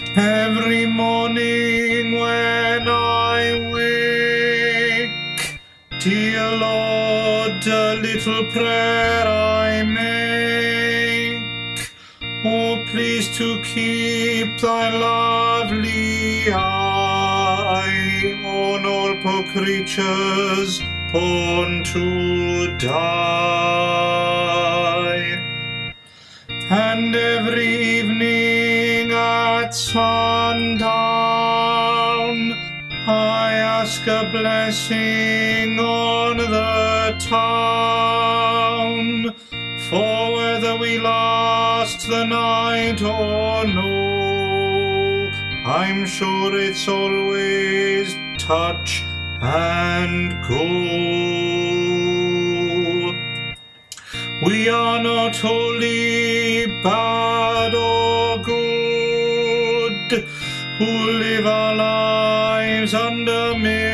Every morning when I wake, dear Lord, a little prayer I make. Oh, please to keep thy lovely eye on all poor creatures born to die. And every evening at sundown, I ask a blessing on the town, for whether we last the night or no, I'm sure it's always touch and go. We are not wholly bad or good, who live our lives under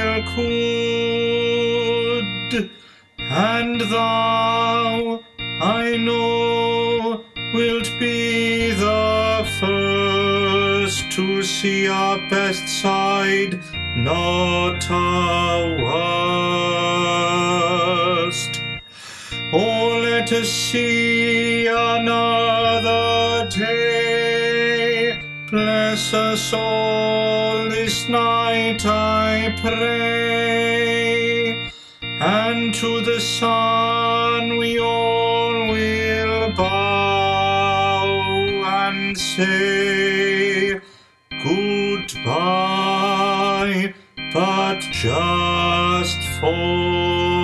milkwood. And thou, I know, wilt be the first to see our best side, not our worst. Oh, let us see another day. Bless us all this night, I pray. And to the sun we all will bow and say goodbye, but just for